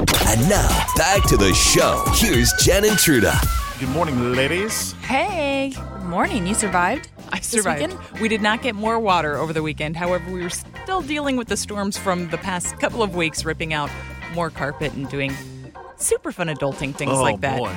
And now, back to the show. Here's Jen and Truda. Good morning, ladies. Hey. Good morning. You survived? I survived. We did not get more water over the weekend. However, we were still dealing with the storms from the past couple of weeks, ripping out more carpet and doing super fun adulting things like that. Oh, boy.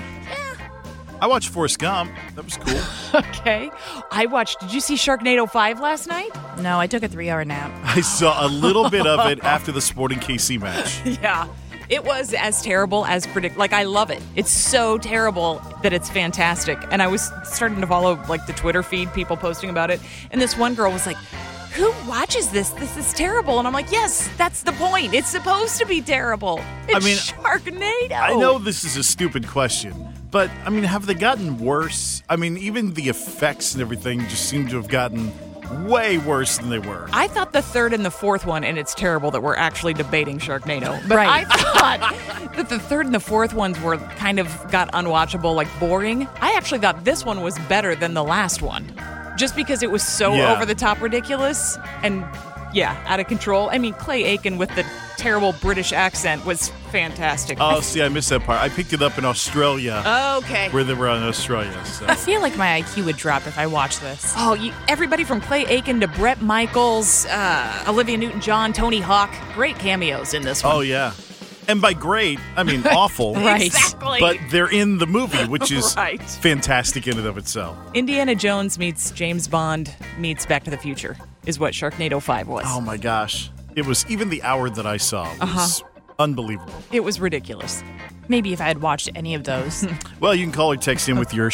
I watched Forrest Gump. That was cool. Okay. Did you see Sharknado 5 last night? No, I took a 3-hour nap. I saw a little bit of it after the Sporting KC match. Yeah. It was as terrible as predicted. Like, I love it. It's so terrible that it's fantastic. And I was starting to follow, the Twitter feed, people posting about it. And this one girl was like, who watches this? This is terrible. And I'm like, yes, that's the point. It's supposed to be terrible. It's Sharknado. I know this is a stupid question, but, have they gotten worse? Even the effects and everything just seem to have gotten way worse than they were. I thought the third and the fourth one, and it's terrible that we're actually debating Sharknado, but Right. I thought that the third and the fourth ones were kind of got unwatchable, boring. I actually thought this one was better than the last one, just because it was so over-the-top ridiculous and, out of control. Clay Aiken with the terrible British accent was fantastic. Oh, see, I missed that part. I picked it up in Australia. Okay. Where they were in Australia. So. I feel like my IQ would drop if I watched this. Oh, everybody from Clay Aiken to Bret Michaels, Olivia Newton-John, Tony Hawk. Great cameos in this one. Oh, yeah. And by great, awful. Right. Exactly. But they're in the movie, which is Right. fantastic in and of itself. Indiana Jones meets James Bond meets Back to the Future is what Sharknado 5 was. Oh, my gosh. It was even the hour that I saw was unbelievable. It was ridiculous. Maybe if I had watched any of those. Well, you can call or text in with your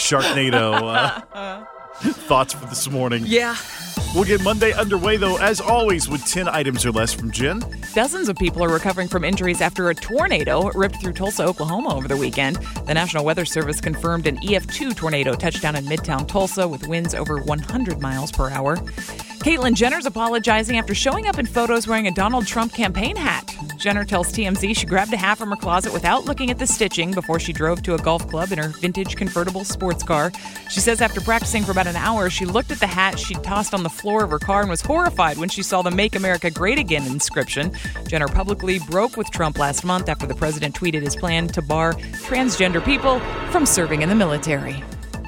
Sharknado thoughts for this morning. Yeah. We'll get Monday underway, though, as always, with 10 items or less from Jen. Dozens of people are recovering from injuries after a tornado ripped through Tulsa, Oklahoma over the weekend. The National Weather Service confirmed an EF2 tornado touched down in Midtown Tulsa with winds over 100 miles per hour. Caitlyn Jenner's apologizing after showing up in photos wearing a Donald Trump campaign hat. Jenner tells TMZ she grabbed a hat from her closet without looking at the stitching before she drove to a golf club in her vintage convertible sports car. She says after practicing for about an hour, she looked at the hat she'd tossed on the floor of her car and was horrified when she saw the Make America Great Again inscription. Jenner publicly broke with Trump last month after the president tweeted his plan to bar transgender people from serving in the military.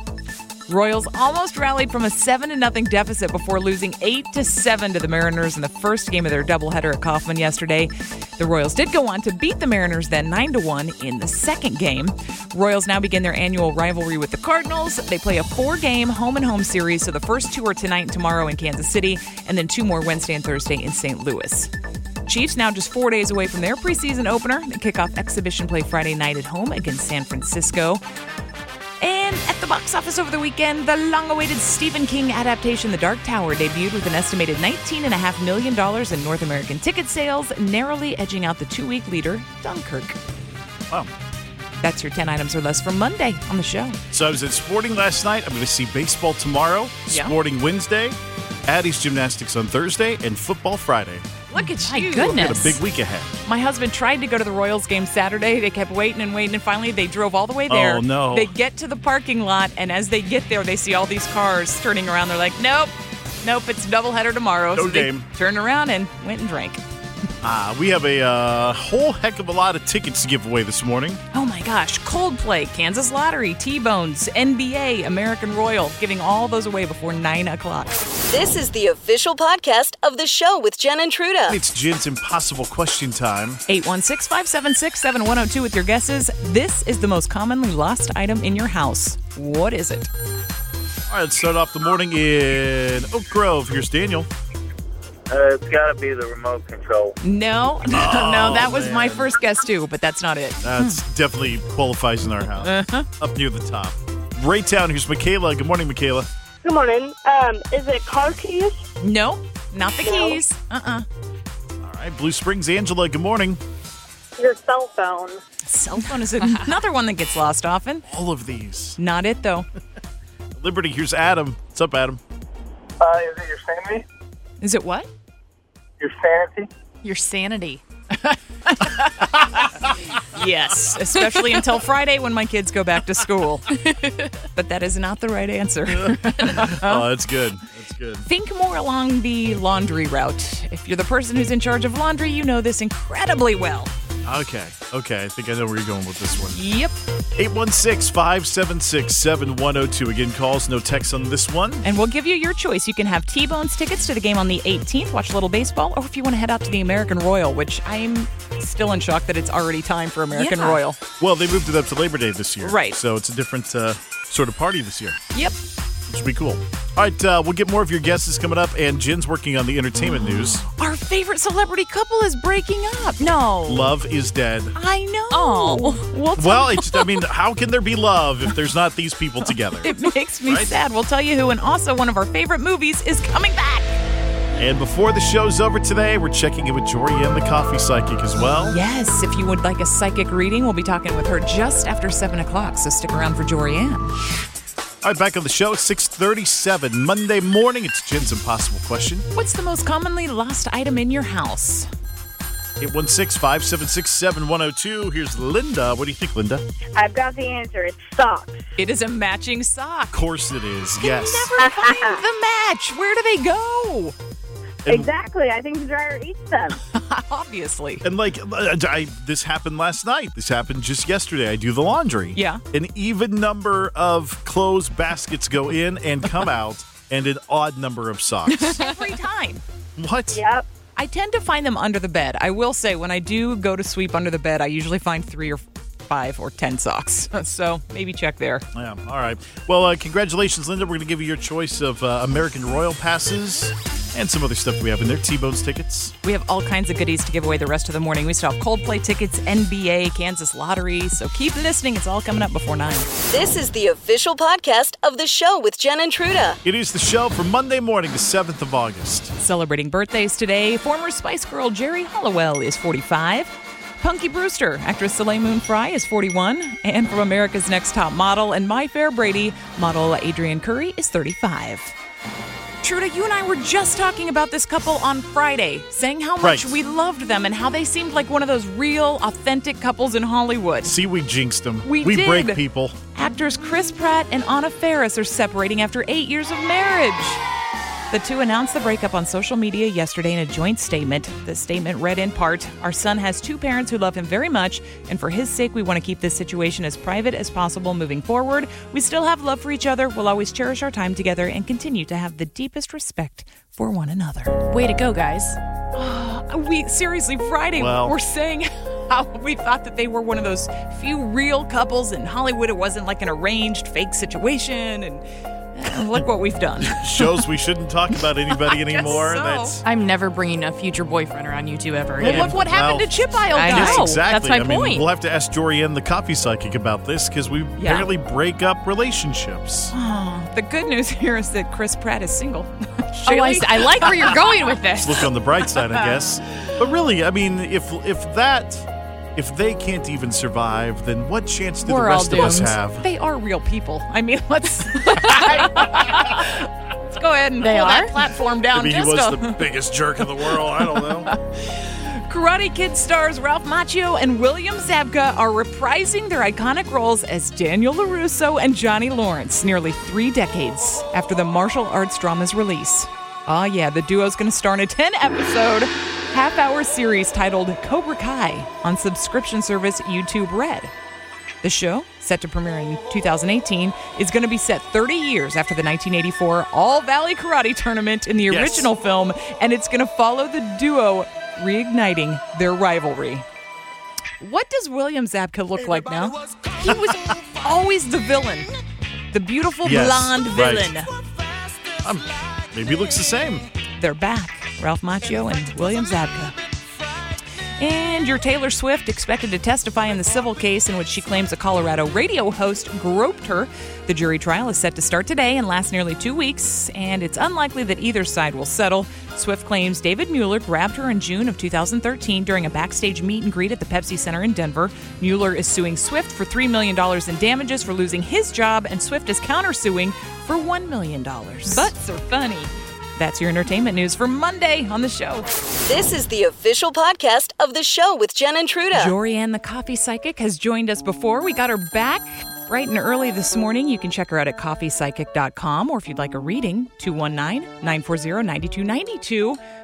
Royals almost rallied from a 7-0 deficit before losing 8-7 to the Mariners in the first game of their doubleheader at Kauffman yesterday. The Royals did go on to beat the Mariners then 9-1 in the second game. Royals now begin their annual rivalry with the Cardinals. They play a 4-game home-and-home series, so the first 2 are tonight and tomorrow in Kansas City, and then 2 more Wednesday and Thursday in St. Louis. Chiefs now just 4 days away from their preseason opener. They kick off exhibition play Friday night at home against San Francisco. And at the box office over the weekend, the long-awaited Stephen King adaptation, The Dark Tower, debuted with an estimated $19.5 million in North American ticket sales, narrowly edging out the 2-week leader, Dunkirk. Wow. That's your 10 items or less from Monday on the show. So I was at Sporting last night. I'm going to see baseball tomorrow, Yeah. Sporting Wednesday, Addie's Gymnastics on Thursday, and football Friday. Look at My you. goodness. Got a big week ahead. My husband tried to go to the Royals game Saturday. They kept waiting, and finally they drove all the way there. Oh, no. They get to the parking lot, and as they get there, they see all these cars turning around. They're like, nope, it's a doubleheader tomorrow. No so they game. turned around and went and drank. We have a whole heck of a lot of tickets to give away this morning. Oh my gosh, Coldplay, Kansas Lottery, T-Bones, NBA, American Royal, giving all those away before 9 o'clock. This is the official podcast of the show with Jen and Truda. It's Jen's Impossible Question Time. 816-576-7102 with your guesses. This is the most commonly lost item in your house. What is it? All right, let's start off the morning in Oak Grove. Here's Daniel. It's got to be the remote control. No, that was my first guess too, but that's not it. That's definitely qualifies in our house. Up near the top. Raytown, here's Michaela. Good morning, Michaela. Good morning. Is it car keys? No, not the keys. All right, Blue Springs, Angela. Good morning. Your cell phone. Cell phone is another one that gets lost often. All of these. Not it though. Liberty, here's Adam. What's up, Adam? Is it your sanity? Is it what? Your sanity? Your sanity. Yes, especially until Friday when my kids go back to school. But that is not the right answer. Oh, that's good. That's good. Think more along the laundry route. If you're the person who's in charge of laundry, you know this incredibly well. Okay. I think I know where you're going with this one. Yep. 816-576-7102. Again, calls, no text on this one. And we'll give you your choice. You can have T-Bones tickets to the game on the 18th, watch a little baseball, or if you want to head out to the American Royal, which I'm still in shock that it's already time for American Royal. Well, they moved it up to Labor Day this year. Right. So it's a different sort of party this year. Yep. Which will be cool. All right, we'll get more of your guesses coming up, and Jen's working on the entertainment news. Our favorite celebrity couple is breaking up. No. Love is dead. I know. Oh. Well, how can there be love if there's not these people together? It makes me Right? sad. We'll tell you who, and also one of our favorite movies is coming back. And before the show's over today, we're checking in with Jorianne, the coffee psychic, as well. Yes, if you would like a psychic reading, we'll be talking with her just after 7 o'clock, so stick around for Jorianne. All right, back on the show, 6:37 Monday morning. It's Jen's Impossible Question. What's the most commonly lost item in your house? 816-576-7102. Here's Linda. What do you think, Linda? I've got the answer. It's socks. It is a matching sock. Of course it is, yes. Never find the match. Where do they go? Exactly. I think the dryer eats them. Obviously. And this happened last night. This happened just yesterday. I do the laundry. Yeah. An even number of clothes baskets go in and come out, and an odd number of socks. Every time. What? Yep. I tend to find them under the bed. I will say, when I do go to sweep under the bed, I usually find 3 or 5 or 10 socks. So maybe check there. Yeah. All right. Well, congratulations, Linda. We're going to give you your choice of American Royal passes and some other stuff we have in there. T-Bones tickets. We have all kinds of goodies to give away the rest of the morning. We still have Coldplay tickets, NBA, Kansas Lottery. So keep listening. It's all coming up before 9. This is the official podcast of the show with Jen and Truda. It is the show for Monday morning, the 7th of August. Celebrating birthdays today, former Spice Girl Jerry Halliwell is 45. Punky Brewster, actress Soleil Moon Frye, is 41. And from America's Next Top Model and My Fair Brady, model Adrienne Curry is 35. Truda, you and I were just talking about this couple on Friday, saying how much we loved them and how they seemed like one of those real, authentic couples in Hollywood. See, we jinxed them. We did. Break people. Actors Chris Pratt and Anna Faris are separating after 8 years of marriage. The two announced the breakup on social media yesterday in a joint statement. The statement read in part, "Our son has 2 parents who love him very much, and for his sake, we want to keep this situation as private as possible moving forward. We still have love for each other. We'll always cherish our time together and continue to have the deepest respect for one another." Way to go, guys. Friday, we're saying how we thought that they were one of those few real couples in Hollywood. It wasn't like an arranged fake situation, and look what we've done. Shows we shouldn't talk about anybody anymore. So. I'm never bringing a future boyfriend around you two ever Well, again. look what happened to Chip Aisle I guys. know. Exactly. That's my point. We'll have to ask Jorianne, the coffee psychic, about this because we barely break up relationships. The good news here is that Chris Pratt is single. Oh, I like where you're going with this. Look on the bright side, I guess. But really, I mean, if they can't even survive, then what chance do the rest of us have? They are real people. I mean, let's go ahead and They pull that are? platform down. Maybe he Disco. was the biggest jerk in the world. I don't know. Karate Kid stars Ralph Macchio and William Zabka are reprising their iconic roles as Daniel LaRusso and Johnny Lawrence nearly 3 decades after the martial arts drama's release. Oh yeah, the duo's going to star in a 10-episode, half-hour series titled Cobra Kai on subscription service YouTube Red. The show, set to premiere in 2018, is going to be set 30 years after the 1984 All Valley Karate Tournament in the original film, and it's going to follow the duo reigniting their rivalry. What does William Zabka look like now? He was always the villain. The beautiful blonde villain. Maybe he looks the same. They're back. Ralph Macchio and William Zabka. And your Taylor Swift expected to testify in the civil case in which she claims a Colorado radio host groped her. The jury trial is set to start today and last nearly 2 weeks, and it's unlikely that either side will settle. Swift claims David Mueller grabbed her in June of 2013 during a backstage meet and greet at the Pepsi Center in Denver. Mueller is suing Swift for $3 million in damages for losing his job, and Swift is countersuing for $1 million. Butts are funny. That's your entertainment news for Monday on the show. This is the official podcast of the show with Jen and Truda. Jorianne, the coffee psychic, has joined us before. We got her back bright and early this morning. You can check her out at coffeepsychic.com, or if you'd like a reading, 219-940-9292.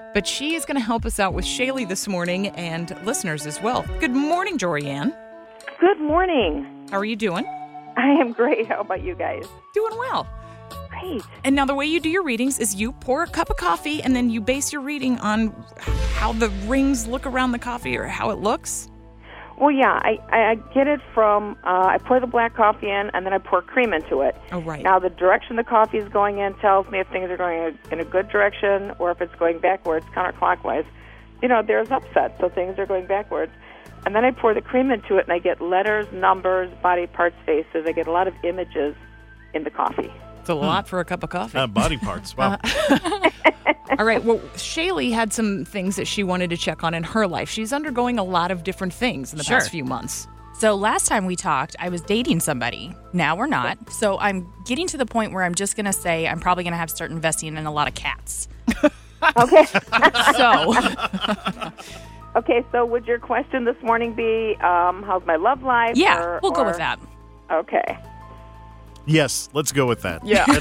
But she is going to help us out with Shaylee this morning and listeners as well. Good morning, Jorianne. Good morning. How are you doing? I am great. How about you guys? Doing well. Great. And now the way you do your readings is you pour a cup of coffee and then you base your reading on how the rings look around the coffee or how it looks? Well, yeah, I get it from, I pour the black coffee in, and then I pour cream into it. Oh, right. Now, the direction the coffee is going in tells me if things are going in a good direction or if it's going backwards, counterclockwise. There's upset, so things are going backwards. And then I pour the cream into it, and I get letters, numbers, body parts, faces. I get a lot of images in the coffee. It's a lot for a cup of coffee. Body parts. Wow. All right. Well, Shaylee had some things that she wanted to check on in her life. She's undergoing a lot of different things in the past few months. So last time we talked, I was dating somebody. Now we're not. So I'm getting to the point where I'm just going to say I'm probably going to have to start investing in a lot of cats. Okay. So... Okay, so would your question this morning be, how's my love life? Yeah, we'll go with that. Okay. Yes, let's go with that. Yeah.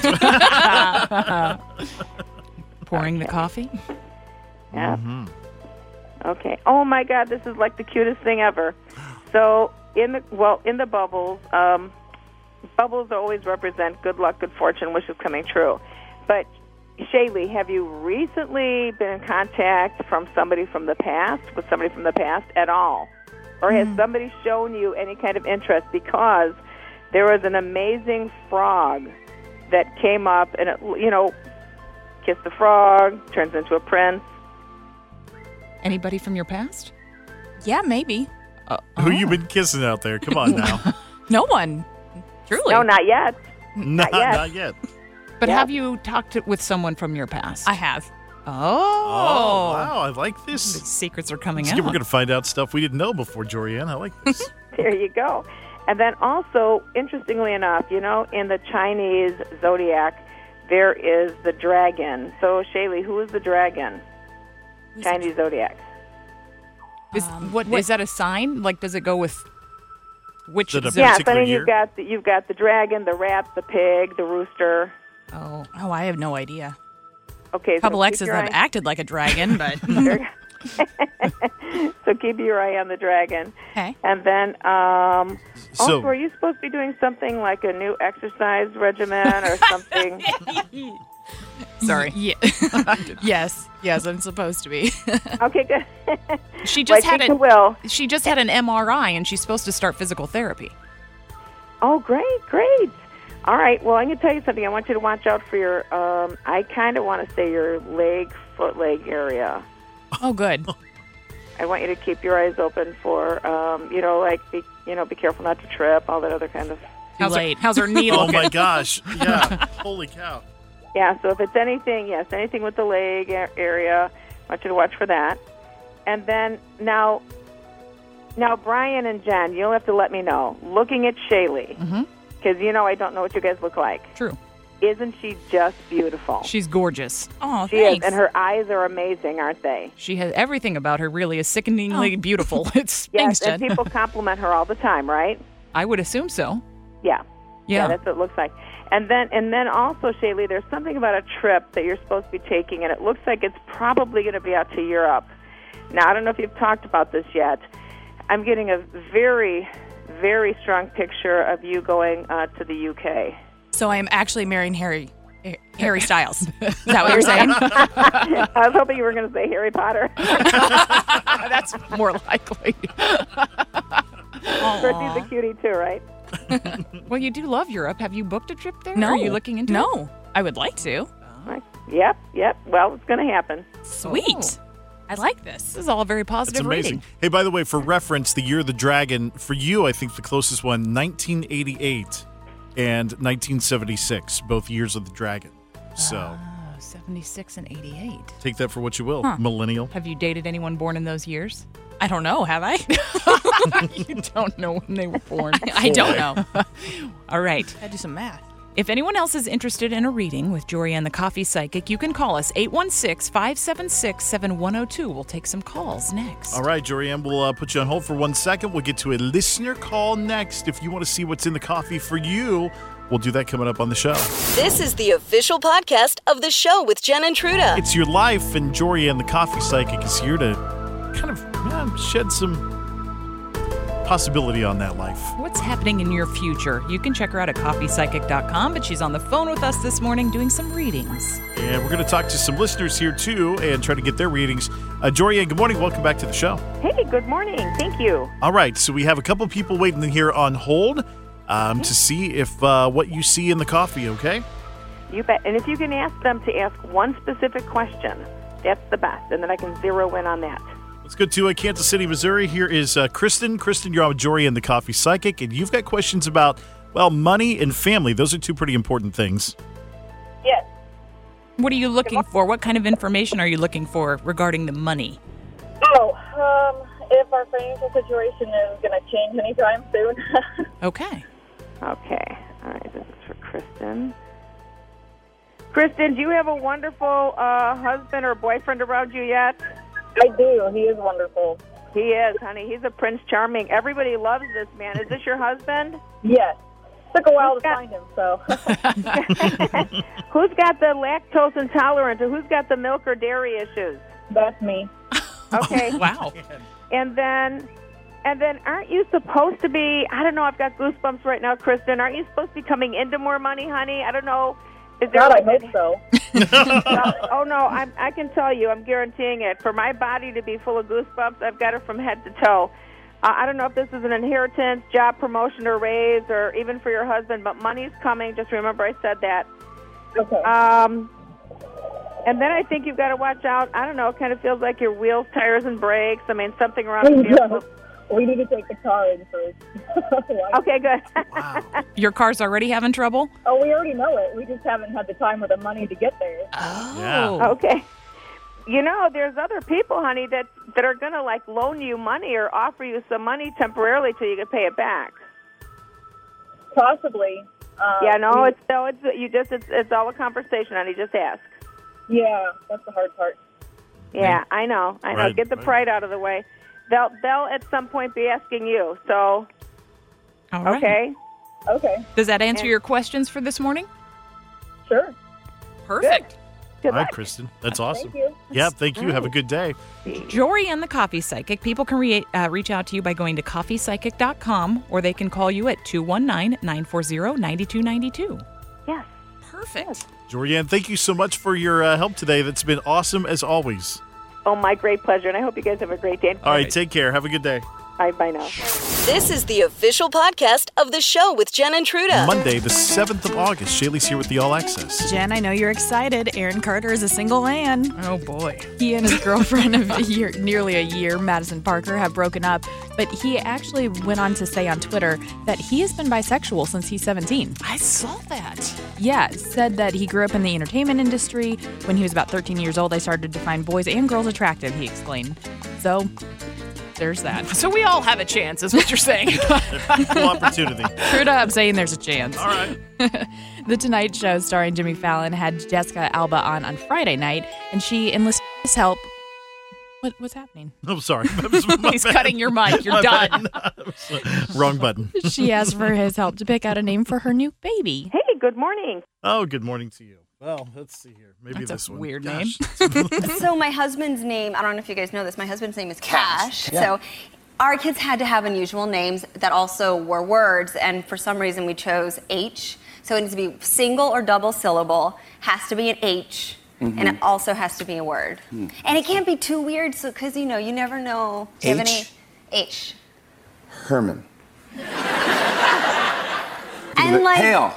Pouring the coffee? Yeah. Okay. Oh, my God, this is like the cutest thing ever. So, in the bubbles, bubbles always represent good luck, good fortune, wishes coming true. But Shaylee, have you recently been in contact with somebody from the past at all? Or has somebody shown you any kind of interest? Because there was an amazing frog that came up and, kissed the frog, turns into a prince. Anybody from your past? Yeah, maybe. Who you been kissing out there? Come on now. No one. Truly. No, not yet. Not yet. But Yeah. have you talked with someone from your past? I have. Oh, wow. I like this. Secrets are coming We're out. going to find out stuff we didn't know before, Jorianne. I like this. There you go. And then also, interestingly enough, in the Chinese zodiac, there is the dragon. So, Shaylee, who is the dragon? Chinese zodiac. Is that a sign? Like, does it go with which? Is it a Yes, particular year? you've got the dragon, the rat, the pig, the rooster. Oh, I have no idea. Okay, A couple so keep exes your have eye- acted like a dragon, but... So keep your eye on the dragon. Okay. And then, So- also, are you supposed to be doing something like a new exercise regimen or something? sorry. Yeah. Yes, I'm supposed to be. Okay, good. She just Like had Lisa Will. She just had an MRI, and she's supposed to start physical therapy. Oh, great. All right, well, I'm going to tell you something. I want you to watch out for your, I kind of want to say your foot leg area. Oh, good. I want you to keep your eyes open for, be careful not to trip, all that other kind of. How's her knee Oh, looking? my gosh. Yeah. Holy cow. Yeah, so if it's anything with the leg area, I want you to watch for that. And then now, Brian and Jen, you'll have to let me know. Looking at Shaylee, because I don't know what you guys look like. True. Isn't she just beautiful? She's gorgeous. Oh, She is, thanks. and her eyes are amazing, aren't they? She has everything about her really is sickeningly beautiful. It's Yes, thanks, and Jen. people compliment her all the time, right? I would assume so. Yeah. Yeah. That's what it looks like. And then also, Shaylee, there's something about a trip that you're supposed to be taking, and it looks like it's probably going to be out to Europe. Now, I don't know if you've talked about this yet. I'm getting a very, very strong picture of you going to the UK. So I am actually marrying Harry Styles. Is that what you're saying? I was hoping you were going to say Harry Potter. That's more likely. Chrissy's a cutie, too, right? Well, you do love Europe. Have you booked a trip there? No. Are you looking into it? No. I would like to. Yep. Well, it's going to happen. Sweet. Oh. I like this. This is all a very It's positive amazing. reading. Hey, by the way, for reference, the year of the dragon, for you, I think the closest one, 1988 and 1976, both years of the dragon. So 76 and 88. take that for what you will, millennial. Have you dated anyone born in those years? I don't know, have I? You don't know when they were born. I don't know. All right. I do some math. If anyone else is interested in a reading with Jorianne the Coffee Psychic, you can call us 816-576-7102. We'll take some calls next. All right, Jorianne, we'll put you on hold for 1 second. We'll get to a listener call next. If you want to see what's in the coffee for you, We'll do that coming up on the show. This is the official podcast of the show with Jen and Truda. It's your life, and Jorianne, the coffee psychic, is here to kind of shed some possibility on that life. What's happening in your future? You can check her out at coffeepsychic.com, but she's on the phone with us this morning doing some readings. And we're going to talk to some listeners here, too, and try to get their readings. Jorianne, good morning. Welcome back to the show. Hey, good morning. Thank you. All right, so we have a couple people waiting here on hold to see if what you see in the coffee, okay? You bet. And if you can ask them to ask one specific question, that's the best, and then I can zero in on that. Let's go to Kansas City, Missouri. Here is Kristen. Kristen, you're on with Jorianne, the coffee psychic, and you've got questions about, well, money and family. Those are two pretty important things. Yes. What are you looking for? What kind of information are you looking for regarding the money? If our financial situation is going to change anytime soon. Okay. Okay. All right, this is for Kristen. Kristen, do you have a wonderful husband or boyfriend around you yet? I do. He is wonderful. He is, honey. He's a Prince Charming. Everybody loves this man. Is this your husband? Yes. Took a while to find him, so. Who's got the lactose intolerant, or who's got the milk or dairy issues? That's me. Okay. Wow. And then aren't you supposed to be, I don't know, I've got goosebumps right now, Kristen. Aren't you supposed to be coming into more money, honey? I don't know. Is there God, I hope so. Oh, no, I can tell you, I'm guaranteeing it. For my body to be full of goosebumps, I've got it from head to toe. I don't know if this is an inheritance, job promotion, or raise, or even for your husband, but money's coming. Just remember I said that. Okay. And then I think you've got to watch out. I don't know, it kind of feels like your wheels, tires, and brakes. I mean, something around the vehicle. We need to take the car in first. Okay, good. Wow. Your car's already having trouble? Oh, we already know it. We just haven't had the time or the money to get there. Oh. Yeah. Okay. You know, there's other people, honey, that are going to, like, loan you money or offer you some money temporarily till you can pay it back. Possibly. Yeah, no, it's all a conversation, honey. Just ask. Yeah, that's the hard part. Yeah, I know. Right, Get the pride out of the way. They'll at some point be asking you. So, All right. okay. Okay, Does that answer your questions for this morning? sure. Perfect. Good All right, luck. Kristen. That's awesome. Thank you. Yeah, thank you. Have a good day. Jorianne, the coffee psychic. People can reach out to you by going to coffeepsychic.com, or they can call you at 219-940-9292. Yes. Perfect. Jorianne, thank you so much for your help today. That's been awesome as always. Oh, my great pleasure. And I hope you guys have a great day. All right, take care. Have a good day. Bye now. This is the official podcast of the show with Jen and Truda. Monday, the 7th of August. Shaylee's here with the All Access. Jen, I know you're excited. Aaron Carter is a single man. Oh, boy. He and his girlfriend of nearly a year, Madison Parker, have broken up. But he actually went on to say on Twitter that he has been bisexual since he's 17. I saw that. Yeah, said that he grew up in the entertainment industry. When he was about 13 years old, I started to find boys and girls attractive, he explained. So, there's that. So we all have a chance, is what you're saying. Full opportunity. Truda, I'm saying there's a chance. All right. The Tonight Show starring Jimmy Fallon had Jessica Alba on Friday night, and she enlisted his help. What's happening? I'm sorry. He's cutting your mic. You're done. Wrong button. She asked for his help to pick out a name for her new baby. Hey, good morning. Oh, good morning to you. Well, let's see here. Maybe That's a this one. weird Gosh. So my husband's name, I don't know if you guys know this, my husband's name is Cash. So our kids had to have unusual names that also were words, and for some reason we chose H. So it needs to be single or double syllable, has to be an H, and it also has to be a word. And it can't be too weird, so because, you never know. Do you have any? H. Herman. And like... Hail.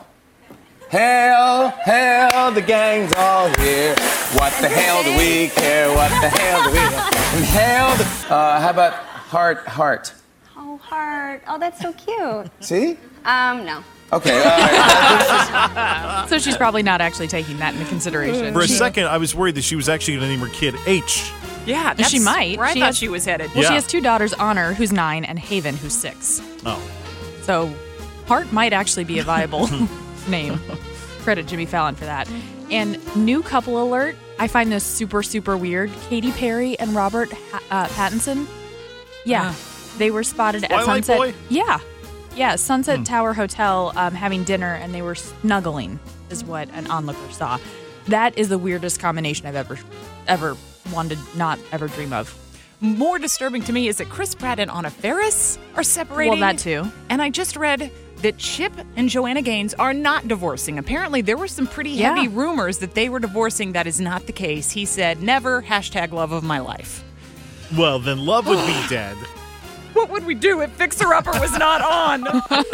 Hail, the gang's all here. What the hell do we care? What the hell do we care? And hail, how about heart? Oh, heart. Oh, that's so cute. See? No. Okay, all right. So she's probably not actually taking that into consideration. For a second, I was worried that she was actually going to name her kid H. Yeah, She might. Where I She thought has- she was headed. Well, Yeah. she has two daughters, Honor, who's 9, and Haven, who's 6. Oh. So Hart might actually be a viable name. Credit Jimmy Fallon for that. And new couple alert. I find this super, super weird. Katy Perry and Robert Pattinson. Yeah. They were spotted at Twilight Sunset. Boy? Yeah. Yeah, Sunset Tower Hotel having dinner, and they were snuggling, is what an onlooker saw. That is the weirdest combination I've ever wanted, not ever dream of. More disturbing to me is that Chris Pratt and Anna Faris are separating. Well, that too. And I just read that Chip and Joanna Gaines are not divorcing. Apparently, there were some pretty heavy rumors that they were divorcing. That is not the case. He said, never, #love of my life. Well, then love would be dead. What would we do if Fixer Upper was not on?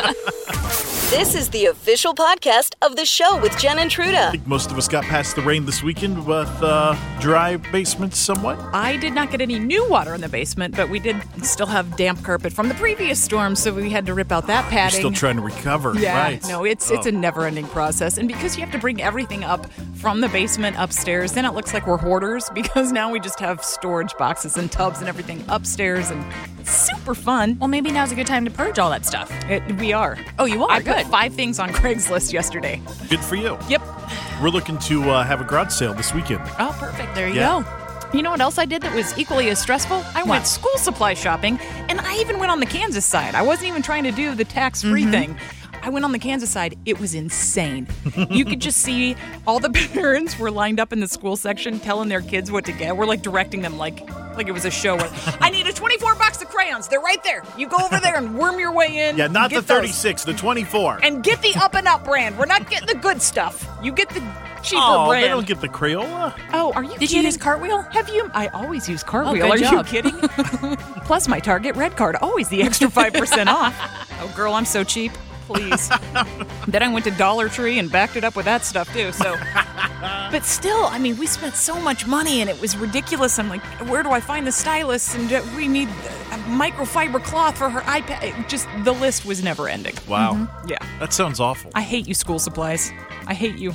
This is the official podcast of the show with Jen and I Truda. think most of us got past the rain this weekend with dry basements somewhat. I did not get any new water in the basement, but we did still have damp carpet from the previous storm, so we had to rip out that padding. You're still trying to recover. Yeah, Right. no, it's a never-ending process. And because you have to bring everything up from the basement upstairs, then it looks like we're hoarders because now we just have storage boxes and tubs and everything upstairs, and it's super fun. Well, maybe now's a good time to purge all that stuff. We are. Oh, you are? I Good. put 5 things on Craigslist yesterday. Good for you. Yep. We're looking to have a garage sale this weekend. Oh, perfect. There you Yeah. go. You know what else I did that was equally as stressful? I went school supply shopping, and I even went on the Kansas side. I wasn't even trying to do the tax-free thing. I went on the Kansas side. It was insane. You could just see all the parents were lined up in the school section telling their kids what to get. We're like directing them like it was a show where I need a 24 box of crayons. They're right there. You go over there and worm your way in. Yeah, not the get those. 36, the 24. And get the Up and Up brand. We're not getting the good stuff. You get the cheaper Oh, brand. they don't get the Crayola? Oh, are you Did kidding? you use Cartwheel? Have you? I always use Cartwheel. Oh, Are good you job. kidding? Plus my Target Red Card, always the extra 5% off. Oh, girl, I'm so cheap. Please. Then I went to Dollar Tree and backed it up with that stuff too. So, but still, I mean, we spent so much money and it was ridiculous. I'm like, where do I find the stylus? And we need a microfiber cloth for her iPad. Just the list was never ending. Wow. Yeah. That sounds awful. I hate you, school supplies. I hate you.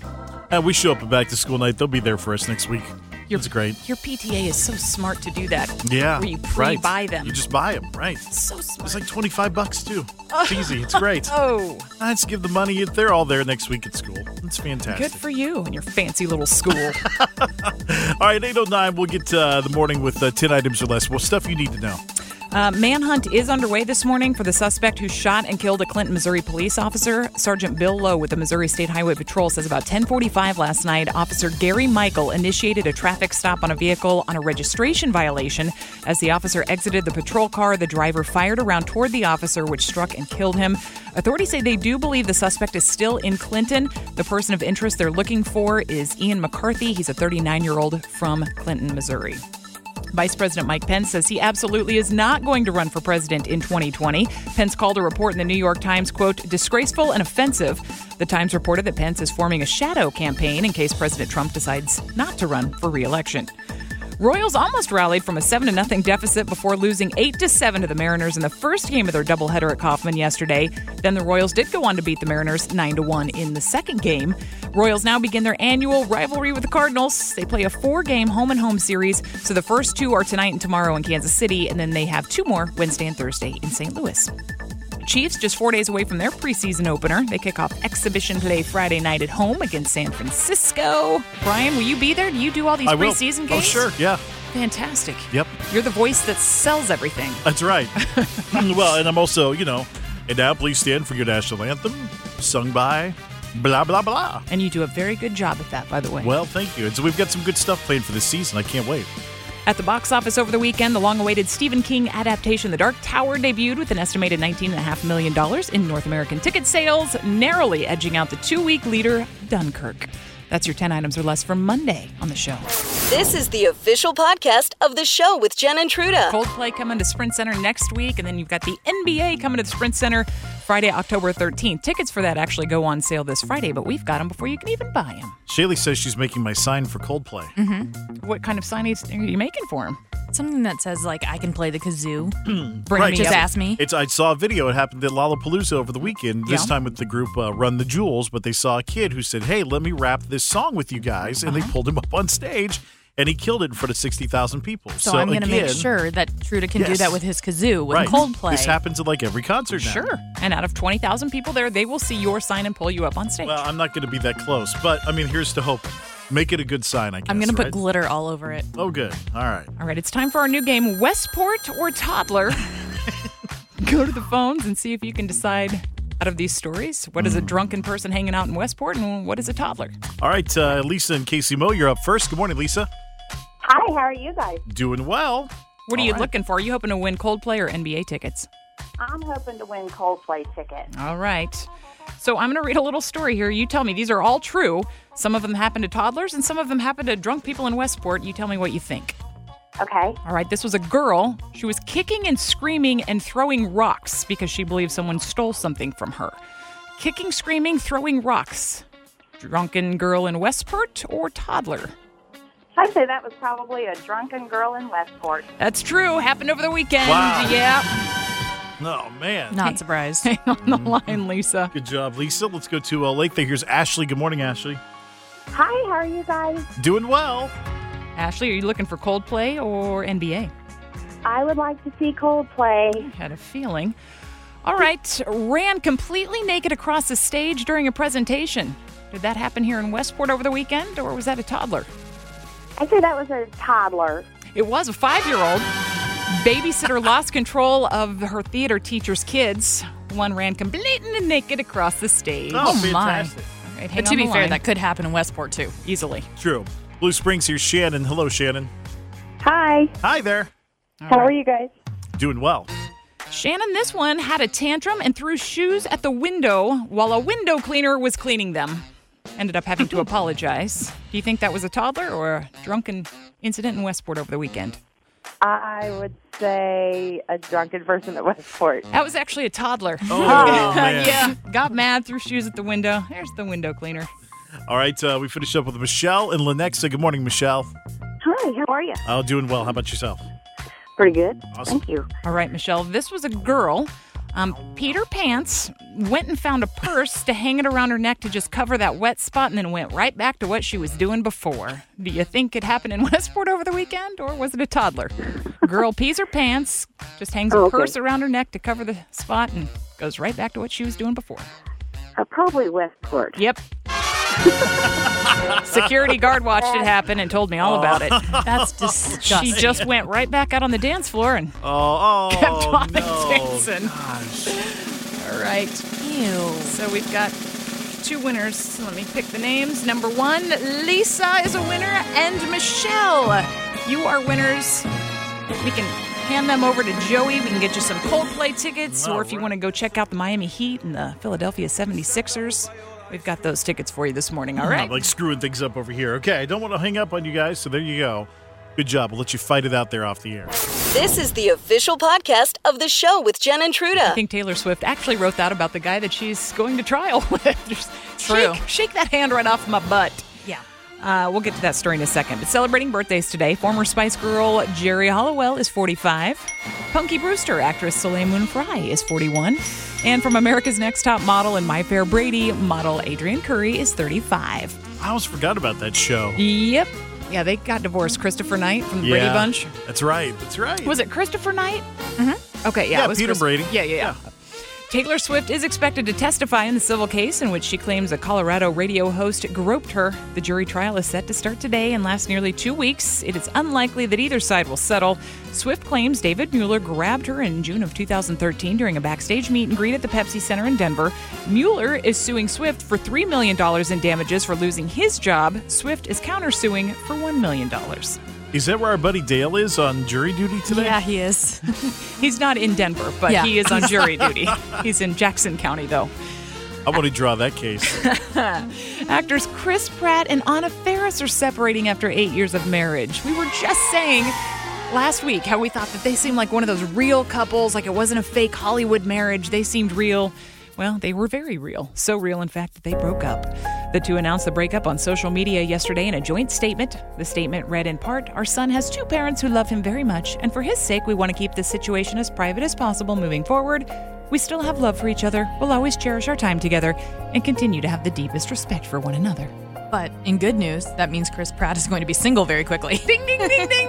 We show up at back to school night. They'll be there for us next week. It's great. Your PTA is so smart to do that. Yeah. Where you right. pre-buy them. You just buy them, right. So smart. It's like $25 too. It's easy. It's great. Oh. Let's give the money. They're all there next week at school. It's fantastic. Good for you and your fancy little school. All right, 8:09, we'll get the morning with 10 items or less. Well, stuff you need to know. Manhunt is underway this morning for the suspect who shot and killed a Clinton, Missouri police officer. Sergeant Bill Lowe with the Missouri State Highway Patrol says about 10:45 last night, Officer Gary Michael initiated a traffic stop on a vehicle on a registration violation. As the officer exited the patrol car, the driver fired around toward the officer, which struck and killed him. Authorities say they do believe the suspect is still in Clinton. The person of interest they're looking for is Ian McCarthy. He's a 39-year-old from Clinton, Missouri. Vice President Mike Pence says he absolutely is not going to run for president in 2020. Pence called a report in the New York Times, quote, disgraceful and offensive. The Times reported that Pence is forming a shadow campaign in case President Trump decides not to run for re-election. Royals almost rallied from a 7-0 deficit before losing 8-7 to the Mariners in the first game of their doubleheader at Kauffman yesterday. Then the Royals did go on to beat the Mariners 9-1 in the second game. Royals now begin their annual rivalry with the Cardinals. They play a 4-game home-and-home series, so the first 2 are tonight and tomorrow in Kansas City, and then they have 2 more Wednesday and Thursday in St. Louis. Chiefs just 4 days away from their preseason opener. They kick off exhibition play Friday night at home against San Francisco. Brian, will you be there? Do you do all these preseason games? Oh, sure, yeah. Fantastic. Yep. You're the voice that sells everything. That's right. Well, and I'm also, and now please stand for your national anthem, sung by blah, blah, blah. And you do a very good job at that, by the way. Well, thank you. And so we've got some good stuff planned for this season. I can't wait. At the box office over the weekend, the long-awaited Stephen King adaptation The Dark Tower debuted with an estimated $19.5 million in North American ticket sales, narrowly edging out the 2-week leader, Dunkirk. That's your 10 items or less for Monday on the show. This is the official podcast of the show with Jen and Truda. Coldplay coming to Sprint Center next week, and then you've got the NBA coming to the Sprint Center Friday, October 13th. Tickets for that actually go on sale this Friday, but we've got them before you can even buy them. Shaylee says she's making my sign for Coldplay. Mm-hmm. What kind of sign are you making for him? Something that says, like, I can play the kazoo. Right. Just ask me. I saw a video. It happened at Lollapalooza over the weekend, this time with the group Run the Jewels, but they saw a kid who said, hey, let me rap this song with you guys, and they pulled him up on stage, and he killed it in front of 60,000 people. So I'm going to make sure that Truda can do that with his kazoo, with Coldplay. This happens at, like, every concert now. Sure. And out of 20,000 people there, they will see your sign and pull you up on stage. Well, I'm not going to be that close, but, I mean, here's to hope. Make it a good sign, I guess. I'm going to put glitter all over it. Oh, good. All right. All right, it's time for our new game, Westport or Toddler. Go to the phones and see if you can decide out of these stories, what is a drunken person hanging out in Westport and what is a toddler? All right, Lisa and Casey Mo, you're up first. Good morning, Lisa. Hi, how are you guys? Doing well. What are you looking for? Are you hoping to win Coldplay or NBA tickets? I'm hoping to win Coldplay tickets. All right. So I'm going to read a little story here. You tell me. These are all true. Some of them happen to toddlers and some of them happen to drunk people in Westport. You tell me what you think. Okay. All right. This was a girl. She was kicking and screaming and throwing rocks because she believed someone stole something from her. Kicking, screaming, throwing rocks. Drunken girl in Westport or toddler? I'd say that was probably a drunken girl in Westport. That's true. Happened over the weekend. Wow. Yeah. Oh, man. Not surprised. Hang on the line, Lisa. Good job, Lisa. Let's go to Lake. Here's Ashley. Good morning, Ashley. Hi, how are you guys? Doing well. Ashley, are you looking for Coldplay or NBA? I would like to see Coldplay. Had a feeling. All right. Ran completely naked across the stage during a presentation. Did that happen here in Westport over the weekend, or was that a toddler? I'd say that was a toddler. It was a 5-year-old. Babysitter lost control of her theater teacher's kids. One ran completely naked across the stage. Oh, my. fantastic. All right, But to be fair, that could happen in Westport, too. easily. True. Blue Springs, here's Shannon. Hello, Shannon. Hi. Hi there. How are you guys? Doing well. Shannon, this one had a tantrum and threw shoes at the window while a window cleaner was cleaning them. Ended up having to apologize. Do you think that was a toddler or a drunken incident in Westport over the weekend? I would say a drunken person at Westport. That was actually a toddler. Oh, man. Yeah, got mad, threw shoes at the window. There's the window cleaner. All right, we finished up with Michelle in Lenexa. Good morning, Michelle. Hi, how are you? Oh, doing well. How about yourself? Pretty good. Awesome. Thank you. All right, Michelle, this was a girl. Peter Pants went and found a purse to hang it around her neck to just cover that wet spot and then went right back to what she was doing before. Do you think it happened in Westport over the weekend, or was it a toddler? Girl pees her pants, just hangs a purse around her neck to cover the spot and goes right back to what she was doing before. Probably Westport. Yep. Security guard watched it happen and told me all about it. That's disgusting. She just went right back out on the dance floor and kept on dancing. Gosh. All right. Ew. So we've got 2 winners. Let me pick the names. Number 1, Lisa is a winner, and Michelle, you are winners. We can hand them over to Joey. We can get you some Coldplay tickets, or if you want to go check out the Miami Heat and the Philadelphia 76ers, we've got those tickets for you this morning. All right. I'm like screwing things up over here. Okay, I don't want to hang up on you guys, so there you go. Good job. We'll let you fight it out there off the air. This is the official podcast of the show with Jen and Truda. I think Taylor Swift actually wrote that about the guy that she's going to trial with. Just True. Shake that hand right off my butt. Yeah. We'll get to that story in a second. But celebrating birthdays today, former Spice Girl Jerry Halliwell is 45. Punky Brewster actress Soleil Moon Frye is 41. And from America's Next Top Model and My Fair Brady, model Adrienne Curry is 35. I almost forgot about that show. Yep. Yeah, they got divorced. Christopher Knight from the Brady Bunch. That's right. That's right. Was it Christopher Knight? Mm-hmm. Okay, yeah. Yeah, it was Peter Brady. Yeah. Taylor Swift is expected to testify in the civil case in which she claims a Colorado radio host groped her. The jury trial is set to start today and last nearly 2 weeks. It is unlikely that either side will settle. Swift claims David Mueller grabbed her in June of 2013 during a backstage meet and greet at the Pepsi Center in Denver. Mueller is suing Swift for $3 million in damages for losing his job. Swift is countersuing for $1 million. Is that where our buddy Dale is on jury duty today? Yeah, he is. He's not in Denver, but Yeah. he is on jury duty. He's in Jackson County, though. I want to draw that case. Actors Chris Pratt and Anna Faris are separating after 8 years of marriage. We were just saying last week how we thought that they seemed like one of those real couples, like it wasn't a fake Hollywood marriage. They seemed real. Well, they were very real. So real, in fact, that they broke up. The two announced the breakup on social media yesterday in a joint statement. The statement read in part, "Our son has 2 parents who love him very much, and for his sake, we want to keep this situation as private as possible moving forward. We still have love for each other. We'll always cherish our time together and continue to have the deepest respect for one another." But in good news, that means Chris Pratt is going to be single very quickly. Ding, ding, ding, ding.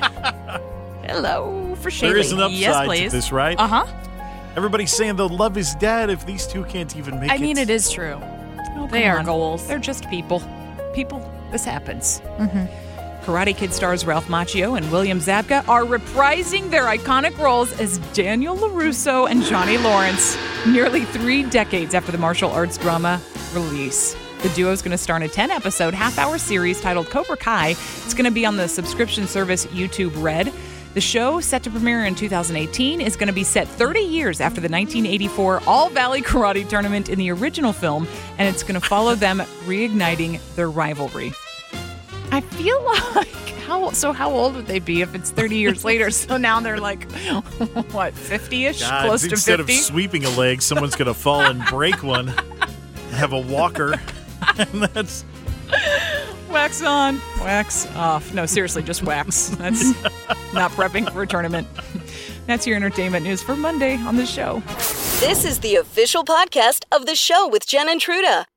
Hello for Shaylee. There is an upside Yes, to please. this, right? Uh-huh. Everybody's saying the love is dead if these two can't even make it. I mean, it is true. Oh, They come are on. goals. They're just people. People, this happens. Mm-hmm. Karate Kid stars Ralph Macchio and William Zabka are reprising their iconic roles as Daniel LaRusso and Johnny Lawrence nearly 3 decades after the martial arts drama release. The duo is going to star in a 10-episode, half-hour series titled Cobra Kai. It's going to be on the subscription service YouTube Red. The show, set to premiere in 2018, is going to be set 30 years after the 1984 All-Valley Karate Tournament in the original film, and it's going to follow them reigniting their rivalry. I feel like, how old would they be if it's 30 years later? So now they're like, what, 50-ish? God, close to 50? Instead of sweeping a leg, someone's going to fall and break one. Have a walker. And that's... Wax on, wax off. No, seriously, just wax. That's not prepping for a tournament. That's your entertainment news for Monday on the show. This is the official podcast of the show with Jen and Truda.